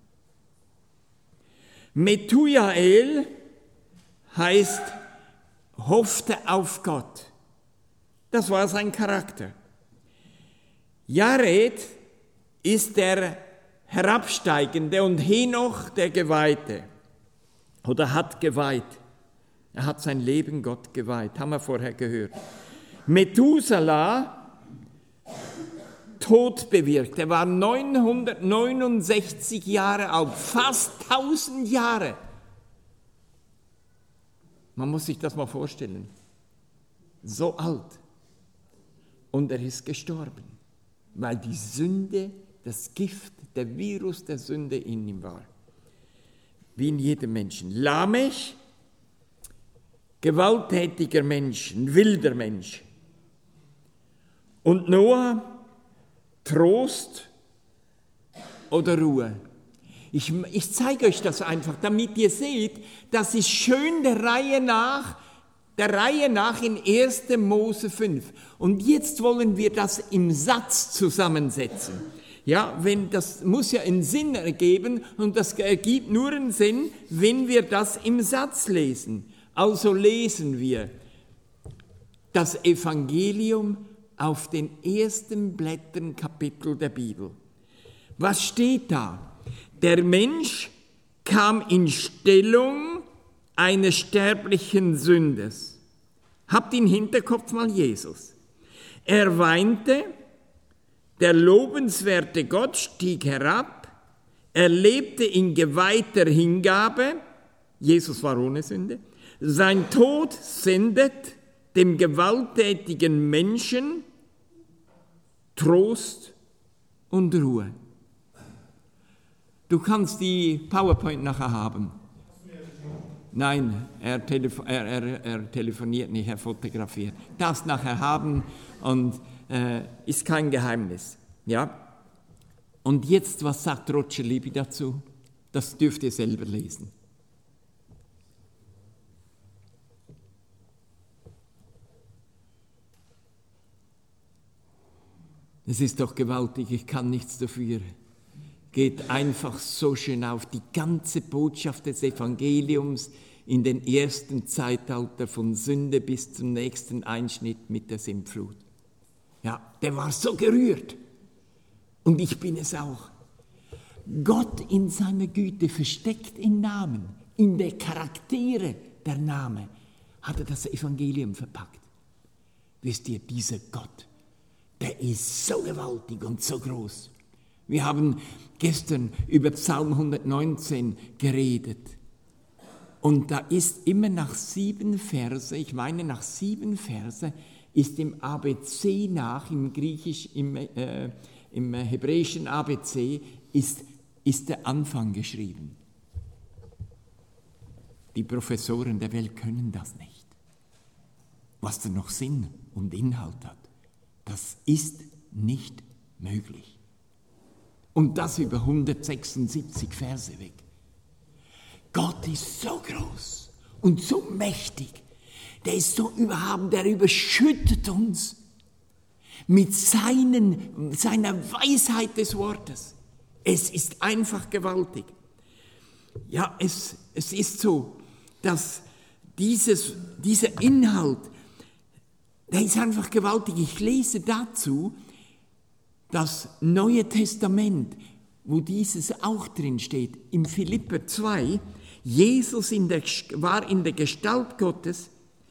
Methujael heißt hoffte auf Gott. Das war sein Charakter. Jared ist der Herabsteigende und Henoch der Geweihte oder hat geweiht. Er hat sein Leben Gott geweiht, haben wir vorher gehört. Methuselah, Tod bewirkt. Er war 969 Jahre alt, fast 1000 Jahre. Man muss sich das mal vorstellen. So alt. Und er ist gestorben, weil die Sünde, das Gift, der Virus der Sünde in ihm war. Wie in jedem Menschen. Lamech, gewalttätiger Mensch, ein wilder Mensch. Und Noah, Trost oder Ruhe. Ich zeige euch das einfach, damit ihr seht, das ist schön der Reihe nach in 1. Mose 5. Und jetzt wollen wir das im Satz zusammensetzen. Ja, das muss ja einen Sinn ergeben und das ergibt nur einen Sinn, wenn wir das im Satz lesen. Also lesen wir das Evangelium auf den ersten Blättern Kapitel der Bibel. Was steht da? Der Mensch kam in Stellung eines sterblichen Sünders. Habt im Hinterkopf mal Jesus. Er weinte, der lobenswerte Gott stieg herab, er lebte in geweihter Hingabe, Jesus war ohne Sünde, sein Tod sendet dem gewalttätigen Menschen Trost und Ruhe. Du kannst die PowerPoint nachher haben. Nein, er telefoniert nicht, er fotografiert. Das nachher haben und ist kein Geheimnis. Ja? Und jetzt, was sagt Roger Libby dazu? Das dürft ihr selber lesen. Es ist doch gewaltig, ich kann nichts dafür. Geht einfach so schön auf die ganze Botschaft des Evangeliums in den ersten Zeitalter von Sünde bis zum nächsten Einschnitt mit der Sintflut. Ja, der war so gerührt. Und ich bin es auch. Gott in seiner Güte versteckt in Namen, in der Charaktere der Name, hat er das Evangelium verpackt. Wisst ihr, dieser Gott, der ist so gewaltig und so groß. Wir haben gestern über Psalm 119 geredet. Und da ist immer nach 7 Verse, ich meine nach 7 Verse, ist im ABC nach, im hebräischen ABC, ist der Anfang geschrieben. Die Professoren der Welt können das nicht. Was da noch Sinn und Inhalt hat, das ist nicht möglich. Und das über 176 Verse weg. Gott ist so groß und so mächtig. Der ist so überhaben, der überschüttet uns mit seiner Weisheit des Wortes. Es ist einfach gewaltig. Ja, es ist so, dass dieser Inhalt, der ist einfach gewaltig. Ich lese dazu das Neue Testament, wo dieses auch drin steht, im Philipper 2, Jesus war in der Gestalt Gottes,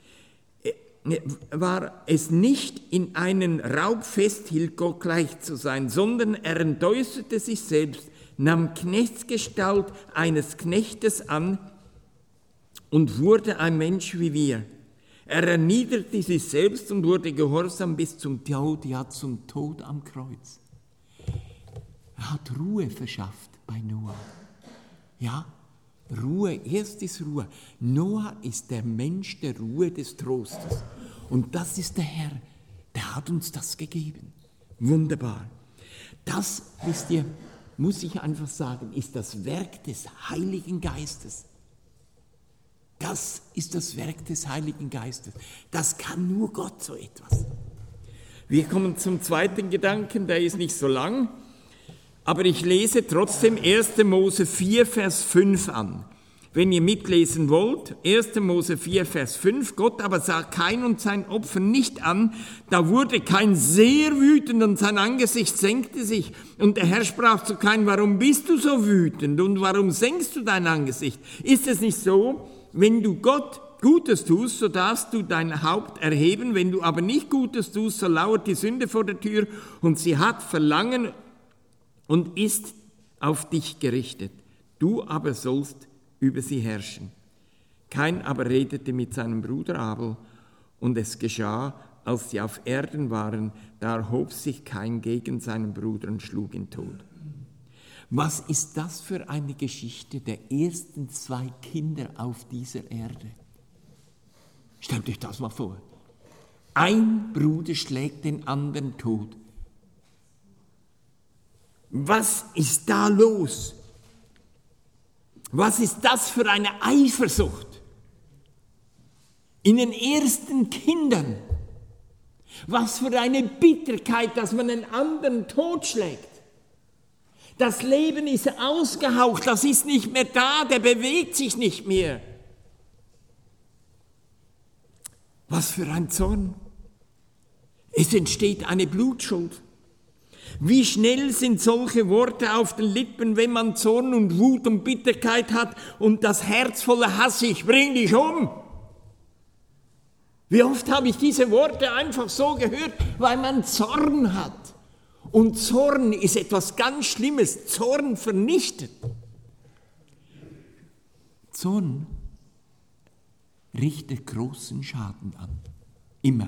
war es nicht in einen Raub festhielt, Gott gleich zu sein, sondern er entäußerte sich selbst, nahm Knechtsgestalt eines Knechtes an und wurde ein Mensch wie wir. Er erniedrigte sich selbst und wurde gehorsam bis zum Tod, ja zum Tod am Kreuz. Er hat Ruhe verschafft bei Noah. Ja, Ruhe, erst ist Ruhe. Noah ist der Mensch der Ruhe, des Trostes. Und das ist der Herr, der hat uns das gegeben. Wunderbar. Das, wisst ihr, muss ich einfach sagen, ist das Werk des Heiligen Geistes. Das ist das Werk des Heiligen Geistes. Das kann nur Gott so etwas. Wir kommen zum zweiten Gedanken, der ist nicht so lang, aber ich lese trotzdem 1. Mose 4, Vers 5 an. wenn ihr mitlesen wollt, 1. Mose 4, Vers 5, Gott aber sah Kain und sein Opfer nicht an, da wurde Kain sehr wütend und sein Angesicht senkte sich. Und der Herr sprach zu Kain, warum bist du so wütend und warum senkst du dein Angesicht? Ist es nicht so, wenn du Gott Gutes tust, so darfst du dein Haupt erheben, wenn du aber nicht Gutes tust, so lauert die Sünde vor der Tür und sie hat Verlangen und ist auf dich gerichtet. Du aber sollst über sie herrschen. Kain aber redete mit seinem Bruder Abel, und es geschah, als sie auf Erden waren, da erhob sich Kain gegen seinen Bruder und schlug ihn tot. Was ist das für eine Geschichte der ersten 2 Kinder auf dieser Erde? Stellt euch das mal vor. Ein Bruder schlägt den anderen tot. Was ist da los? Was ist das für eine Eifersucht in den ersten Kindern? Was für eine Bitterkeit, dass man den anderen totschlägt. Das Leben ist ausgehaucht, das ist nicht mehr da, der bewegt sich nicht mehr. Was für ein Zorn. Es entsteht eine Blutschuld. Wie schnell sind solche Worte auf den Lippen, wenn man Zorn und Wut und Bitterkeit hat und das Herz voller Hass, ich bring dich um. Wie oft habe ich diese Worte einfach so gehört, weil man Zorn hat. Und Zorn ist etwas ganz Schlimmes. Zorn vernichtet. Zorn richtet großen Schaden an. Immer.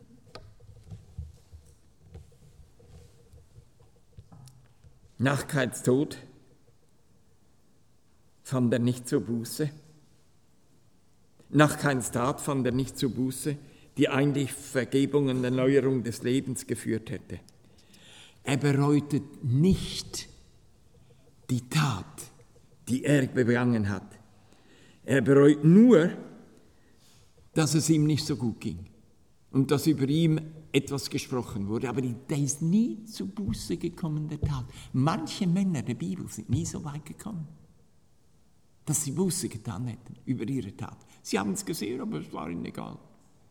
Nach Kains Tod fand er nicht zur Buße. Nach Kains Tat fand er nicht zur Buße, die eigentlich Vergebung und Erneuerung des Lebens geführt hätte. Er bereute nicht die Tat, die er begangen hat. Er bereut nur, dass es ihm nicht so gut ging und dass über ihm etwas gesprochen wurde, aber der ist nie zur Buße gekommen, der Tat. Manche Männer der Bibel sind nie so weit gekommen, dass sie Buße getan hätten über ihre Tat. Sie haben es gesehen, aber es war ihnen egal.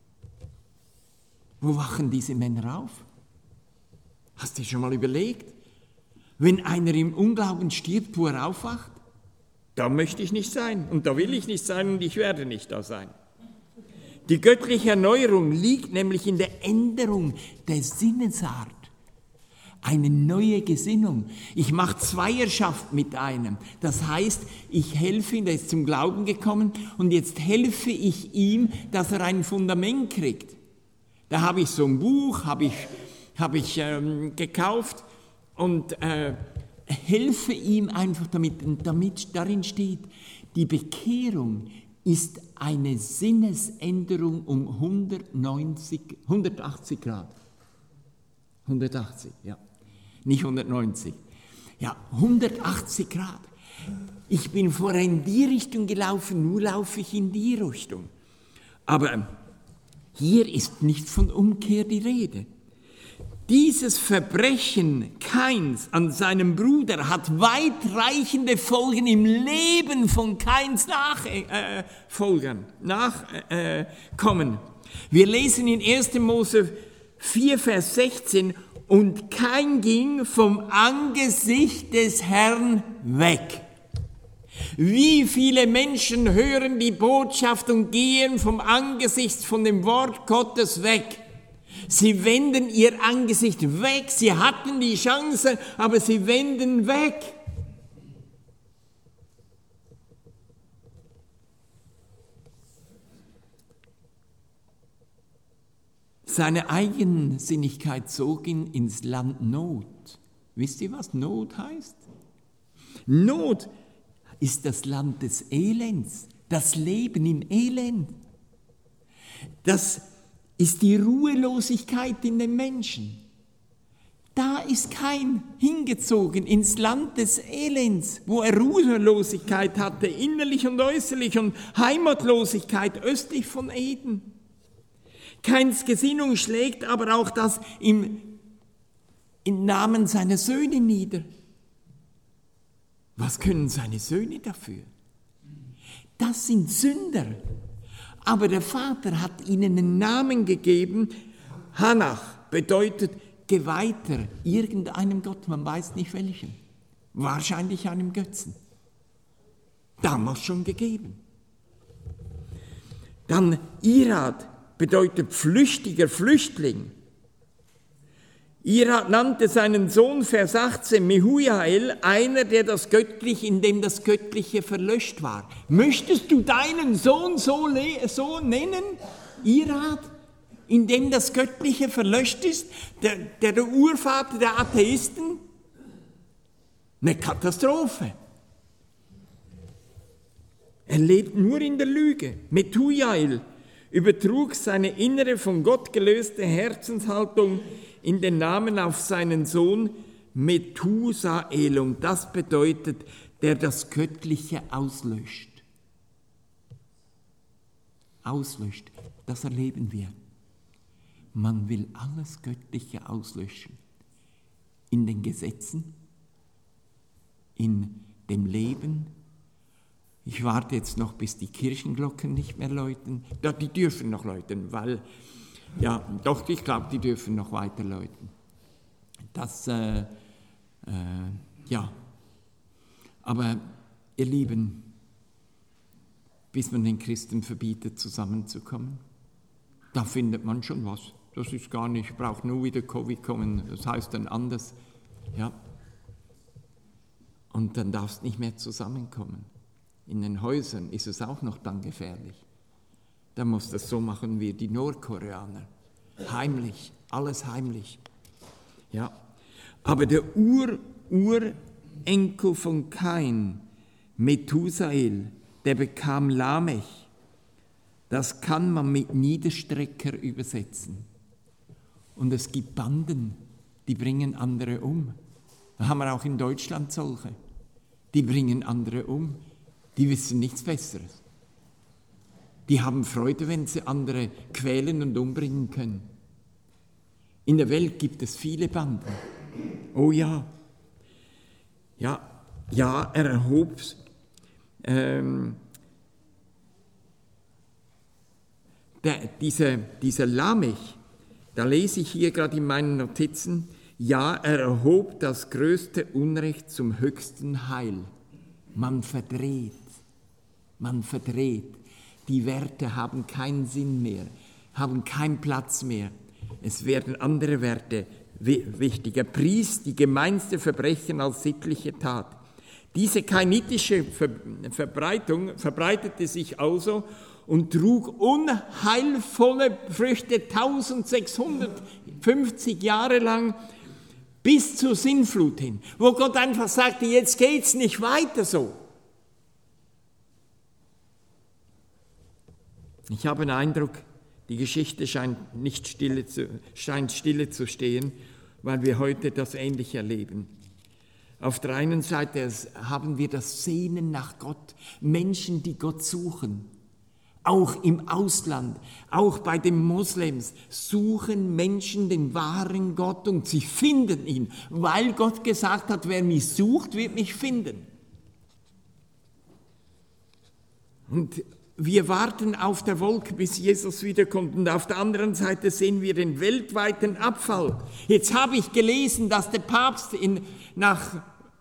Wo wachen diese Männer auf? Hast du dir schon mal überlegt? Wenn einer im Unglauben stirbt, wo er aufwacht? Da möchte ich nicht sein und da will ich nicht sein und ich werde nicht da sein. Die göttliche Erneuerung liegt nämlich in der Änderung der Sinnesart. Eine neue Gesinnung. Ich mache Zweierschaft mit einem. Das heißt, ich helfe ihm, der ist zum Glauben gekommen und jetzt helfe ich ihm, dass er ein Fundament kriegt. Da habe ich so ein Buch, habe ich gekauft und helfe ihm einfach damit. Und damit darin steht, die Bekehrung ist eine Sinnesänderung um 180 Grad. 180, ja. Nicht 190. Ja, 180 Grad. Ich bin vorher in die Richtung gelaufen, nun laufe ich in die Richtung. Aber hier ist nicht von Umkehr die Rede. Dieses Verbrechen Kains an seinem Bruder hat weitreichende Folgen im Leben von Kains Nachkommen. Wir lesen in 1. Mose 4, Vers 16, und Kain ging vom Angesicht des Herrn weg. Wie viele Menschen hören die Botschaft und gehen vom Angesicht, von dem Wort Gottes weg? Sie wenden ihr Angesicht weg. Sie hatten die Chance, aber sie wenden weg. Seine Eigensinnigkeit zog ihn ins Land Not. Wisst ihr, was Not heißt? Not ist das Land des Elends, das Leben im Elend. Das ist die Ruhelosigkeit in den Menschen. Da ist kein hingezogen ins Land des Elends, wo er Ruhelosigkeit hatte, innerlich und äußerlich, und Heimatlosigkeit östlich von Eden. Kains Gesinnung schlägt aber auch das im Namen seiner Söhne nieder. Was können seine Söhne dafür? Das sind Sünder. Aber der Vater hat ihnen einen Namen gegeben. Hanach bedeutet Geweihter irgendeinem Gott, man weiß nicht welchen. Wahrscheinlich einem Götzen. Damals schon gegeben. Dann Irad bedeutet flüchtiger Flüchtling. Irad nannte seinen Sohn, Vers 18, Mehujael, einer, in dem das Göttliche verlöscht war. Möchtest du deinen Sohn so nennen, Irad, in dem das Göttliche verlöscht ist, der Urvater der Atheisten? Eine Katastrophe. Er lebt nur in der Lüge. Mehujael übertrug seine innere, von Gott gelöste Herzenshaltung in den Namen auf seinen Sohn Methusael. Und das bedeutet, der das Göttliche auslöscht. Auslöscht, das erleben wir. Man will alles Göttliche auslöschen. In den Gesetzen, in dem Leben. Ich warte jetzt noch, bis die Kirchenglocken nicht mehr läuten. Ja, die dürfen noch läuten, weil, ja, doch, ich glaube, die dürfen noch weiter läuten. Das, ja. Aber, ihr Lieben, bis man den Christen verbietet, zusammenzukommen, da findet man schon was. Das ist gar nicht, braucht nur wieder Covid kommen, das heißt dann anders. Ja. Und dann darfst nicht mehr zusammenkommen. In den Häusern ist es auch noch dann gefährlich. Da muss das so machen wie die Nordkoreaner. Heimlich, alles heimlich. Ja. Aber der Urenkel von Kain, Methusael, der bekam Lamech. Das kann man mit Niederstrecker übersetzen. Und es gibt Banden, die bringen andere um. Da haben wir auch in Deutschland solche. Die bringen andere um. Die wissen nichts Besseres. Die haben Freude, wenn sie andere quälen und umbringen können. In der Welt gibt es viele Banden. Oh ja. Ja, er erhob dieser Lamech, da lese ich hier gerade in meinen Notizen, ja, er erhob das größte Unrecht zum höchsten Heil. Man verdreht. Die Werte haben keinen Sinn mehr, haben keinen Platz mehr. Es werden andere Werte wichtiger. Pries die gemeinste Verbrechen als sittliche Tat. Diese kainitische Verbreitung verbreitete sich also und trug unheilvolle Früchte 1650 Jahre lang bis zur Sintflut hin, wo Gott einfach sagte, jetzt geht's nicht weiter so. Ich habe den Eindruck, die Geschichte scheint stille zu stehen, weil wir heute das Ähnliche erleben. Auf der einen Seite haben wir das Sehnen nach Gott, Menschen, die Gott suchen. Auch im Ausland, auch bei den Moslems suchen Menschen den wahren Gott und sie finden ihn, weil Gott gesagt hat, wer mich sucht, wird mich finden. Und wir warten auf der Wolke, bis Jesus wiederkommt. Und auf der anderen Seite sehen wir den weltweiten Abfall. Jetzt habe ich gelesen, dass der Papst nach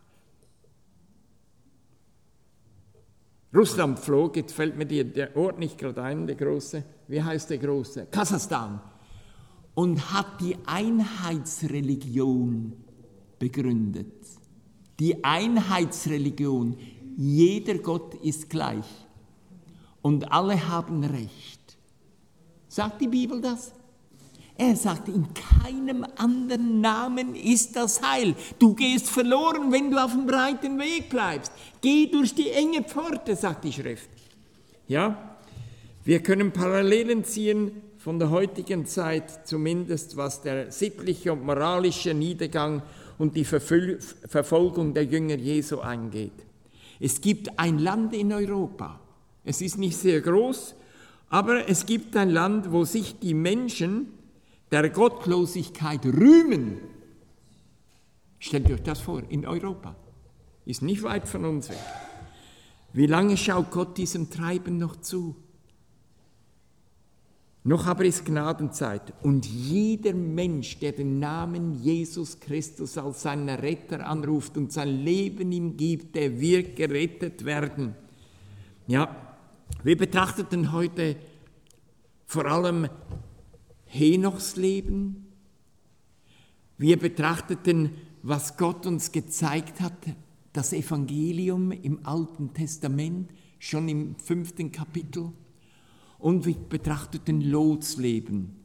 Russland flog. Jetzt fällt mir der Ort nicht gerade ein, der große. Wie heißt der große? Kasachstan. Und hat die Einheitsreligion begründet. Die Einheitsreligion. Jeder Gott ist gleich. Und alle haben Recht. Sagt die Bibel das? Er sagt, in keinem anderen Namen ist das Heil. Du gehst verloren, wenn du auf dem breiten Weg bleibst. Geh durch die enge Pforte, sagt die Schrift. Ja, wir können Parallelen ziehen von der heutigen Zeit, zumindest was der sittliche und moralische Niedergang und die Verfolgung der Jünger Jesu angeht. Es gibt ein Land in Europa. Es ist nicht sehr groß, aber es gibt ein Land, wo sich die Menschen der Gottlosigkeit rühmen. Stellt euch das vor, in Europa. Ist nicht weit von uns weg. Wie lange schaut Gott diesem Treiben noch zu? Noch aber ist Gnadenzeit und jeder Mensch, der den Namen Jesus Christus als seinen Retter anruft und sein Leben ihm gibt, der wird gerettet werden. Ja, wir betrachteten heute vor allem Henochs Leben. Wir betrachteten, was Gott uns gezeigt hat, das Evangelium im Alten Testament, schon im 5. Kapitel. Und wir betrachteten Lots Leben.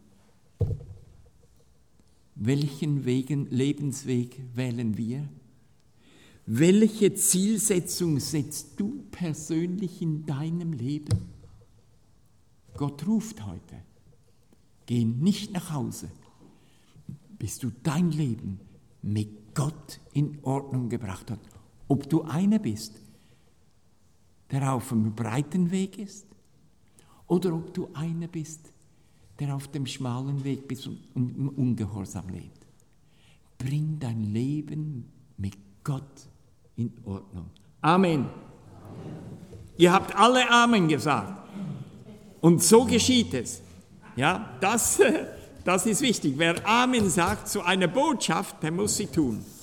Welchen Lebensweg wählen wir? Welche Zielsetzung setzt du persönlich in deinem Leben? Gott ruft heute. Geh nicht nach Hause, bis du dein Leben mit Gott in Ordnung gebracht hast. Ob du einer bist, der auf einem breiten Weg ist, oder ob du einer bist, der auf dem schmalen Weg bist und im Ungehorsam lebt. Bring dein Leben mit Gott in Ordnung. Amen. Amen. Ihr habt alle Amen gesagt. Und so geschieht es. Ja, das ist wichtig. Wer Amen sagt zu einer Botschaft, der muss sie tun.